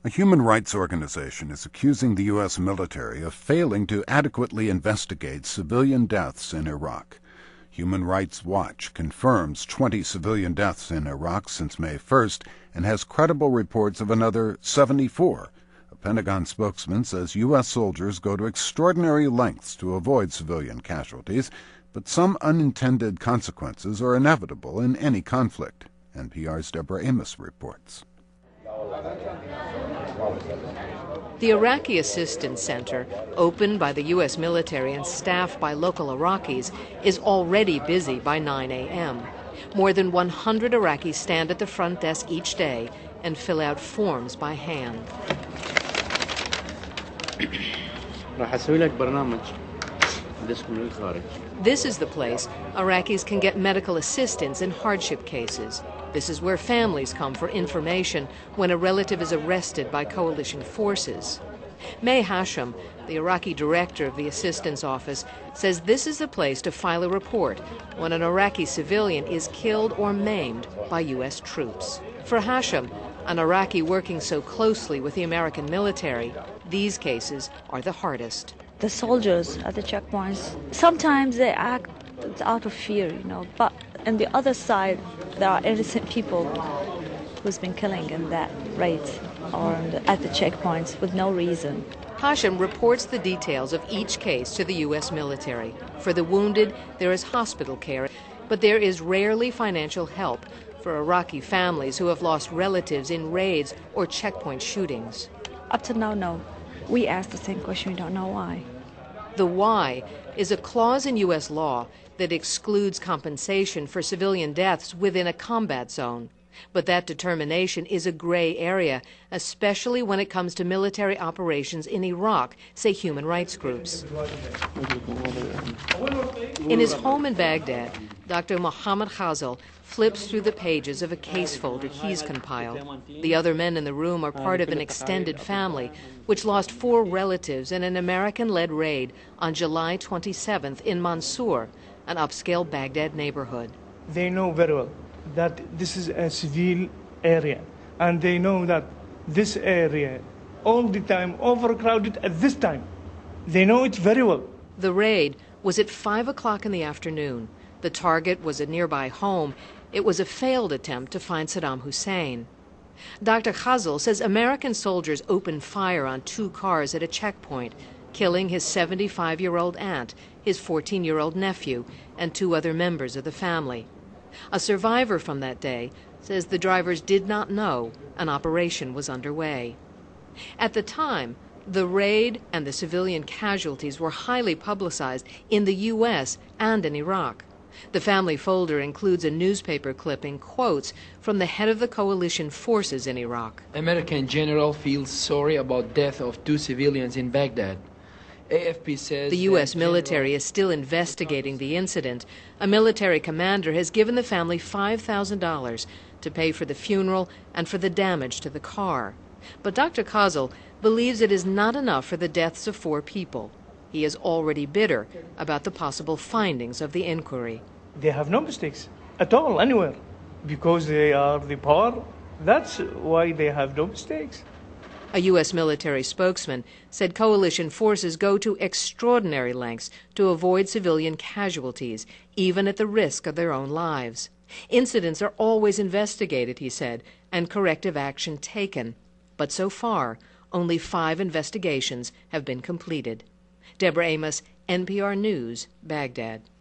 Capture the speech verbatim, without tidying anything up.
A human rights organization is accusing the U S military of failing to adequately investigate civilian deaths in Iraq. Human Rights Watch confirms twenty civilian deaths in Iraq since May first and has credible reports of another seventy-four. A Pentagon spokesman says U S soldiers go to extraordinary lengths to avoid civilian casualties, but some unintended consequences are inevitable in any conflict. N P R's Deborah Amos reports. The Iraqi Assistance Center, opened by the U S military and staffed by local Iraqis, is already busy by nine a m More than one hundred Iraqis stand at the front desk each day and fill out forms by hand. This is the place Iraqis can get medical assistance in hardship cases. This is where families come for information when a relative is arrested by coalition forces. May Hashim, the Iraqi director of the assistance office, says this is the place to file a report when an Iraqi civilian is killed or maimed by U S troops. For Hashim, an Iraqi working so closely with the American military, these cases are the hardest. The soldiers at the checkpoints, sometimes they act out of fear, you know, but on the other side, there are innocent people who's been killing in that raids or at the checkpoints with no reason. Hashim reports the details of each case to the U S military. For the wounded, there is hospital care, but there is rarely financial help for Iraqi families who have lost relatives in raids or checkpoint shootings. Up to now, no. We ask the same question, we don't know why. The why is a clause in U S law that excludes compensation for civilian deaths within a combat zone. But that determination is a gray area, especially when it comes to military operations in Iraq, say human rights groups. In his home in Baghdad, Doctor Mohammed Khazal flips through the pages of a case folder he's compiled. The other men in the room are part of an extended family which lost four relatives in an American-led raid on July twenty-seventh in Mansour, an upscale Baghdad neighborhood. They know very well that this is a civil area, and they know that this area all the time overcrowded at this time. They know it very well. The raid was at five o'clock in the afternoon. The target was a nearby home. It was a failed attempt to find Saddam Hussein. Doctor Khazal says American soldiers opened fire on two cars at a checkpoint, killing his seventy-five-year-old aunt, his fourteen-year-old nephew, and two other members of the family. A survivor from that day says the drivers did not know an operation was underway. At the time, the raid and the civilian casualties were highly publicized in the U S and in Iraq. The family folder includes a newspaper clipping, quotes from the head of the coalition forces in Iraq. American general feels sorry about death of two civilians in Baghdad. A F P says the U S military is still investigating the incident. A military commander has given the family five thousand dollars to pay for the funeral and for the damage to the car. But Doctor Khazal believes it is not enough for the deaths of four people. He is already bitter about the possible findings of the inquiry. They have no mistakes at all, anywhere, because they are the power. That's why they have no mistakes. A U S military spokesman said coalition forces go to extraordinary lengths to avoid civilian casualties, even at the risk of their own lives. Incidents are always investigated, he said, and corrective action taken. But so far, only five investigations have been completed. Deborah Amos, N P R News, Baghdad.